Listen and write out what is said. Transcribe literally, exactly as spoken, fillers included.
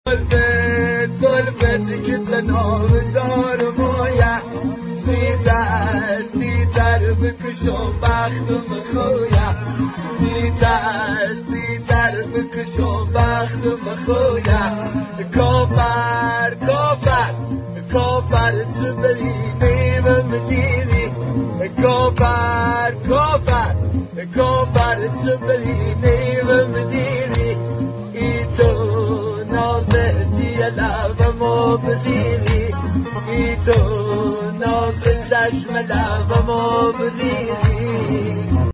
زلفت زلفت که تنام دار مویه سیتر سیتر بکشم بختم خویه سیتر سیتر بکشم بختم خویه کافر کافر کافر سبری نیمم دیدی کافر کافر کافر سبری نیمم دیدی ای تو نازدی لبمو بریزی ای تو ناز چشم لبمو بریزی